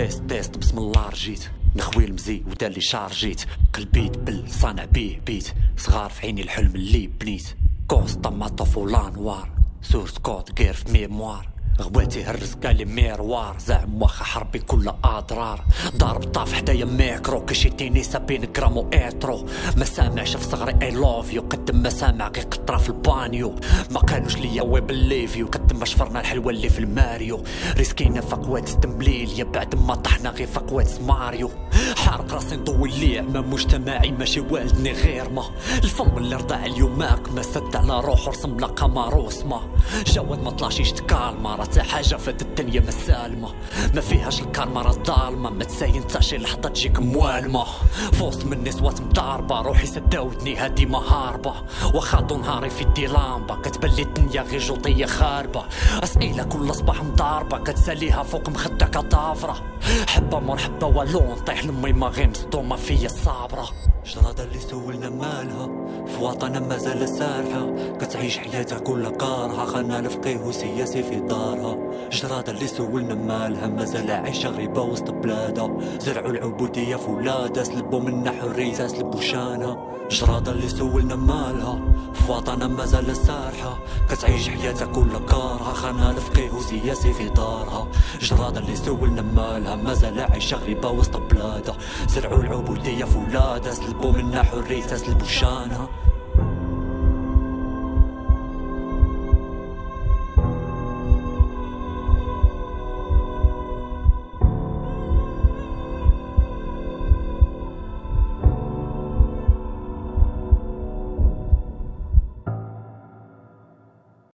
تيست بسم الله رجيت نخوي المزي ودا اللي شارجيت قلبي دبل صانع بيه بيت صغار في عيني الحلم اللي بنيت كوسطا ما طفولة نوار سورس كود غير في ميموار غواتي هرس قالي ميروار زعم واخا حربي كل اضرار ضارب طاف حدايا ميكرو كيشيتيني سابين جرامو اترو ما سامعش في صغري اي لوف يو قدم ما سامع غير قطره في البانيو ما قالوش ليا وي بليفيو قدم ما شفرنا الحلوه اللي في الماريو ريسكينا فقوات تمليل يا بعد ما طحنا غير فقوات ماريو حارق راسي نضوي اللي ما مجتمعي ماشي والدني غير ما الفم اللي رضع اليوم ماك ما سد على روحو رسم لا قمروس ما جواد ما طلعش يشتكالما حتى حاجة فات الدنيا مسالمة ما فيهاش الكارما راه ظالمة ما تساين تا شي لحظة تجيك موالمة فوسط من نسوات مضاربة روحي سداودني هادي مهاربة وخاضو نهاري في دي لامبة كتبان لي الدنيا غير جوطية خاربة أسئلة كل صباح مضاربة كتساليها فوق مخدة كطافرة حبة مرحبة والو نطيح لمي ما غير مصدومة فيا الصابرة جرادة اللي سولنا مالها في وطنها مازال سارحة كتعيش حياتها كلها كارهة خلنا الفقيه وسياسي في دارها جرادة اللي سولنا مالها مازال عايشة غريبة وسط بلادها زرعوا العبودية في ولادها سلبوا منا حريتها سلبوا شانها جرادة اللي سولنا مالها في وطنها مازال سارحة كتعيش حياتها كلها كارهة خلنا الفقيه وسياسي في دارها جرادة اللي سولنا مالها مازال عايشة غريبة وسط بلادها زرعوا العبودية في ولادها سلبوا منا حريتها سلبوا شانها